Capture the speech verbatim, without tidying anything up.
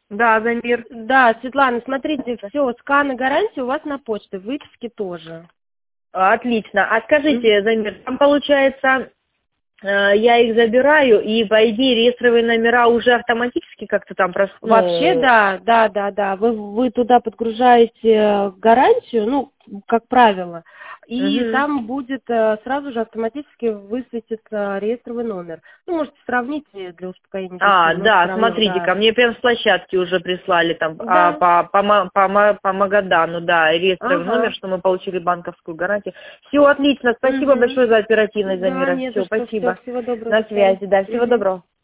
Да, Замир. Да, Светлана, смотрите, все, сканы гарантии у вас на почте, выписки тоже. Отлично. А М. скажите, Замир, там получается, э, я их забираю, и по идее реестровые номера уже автоматически как-то там прос... Вообще, ну. да, да, да, да. Вы, вы туда подгружаете гарантию, ну, как правило, и Угу. там будет э, сразу же автоматически высветится реестровый номер. Ну, можете сравнить э, для успокоения А, души, но все да, равно, смотрите, да. ко мне прям с площадки уже прислали там а, Да, по, по, Ма- по, Ма- по Магадану, да, реестровый номер, ага. что мы получили банковскую гарантию. Все отлично, спасибо Угу. большое за оперативность, Да, Замира. не за Все, что, все, спасибо. всего доброго, На до свидания. связи, да, всего Мгм. доброго.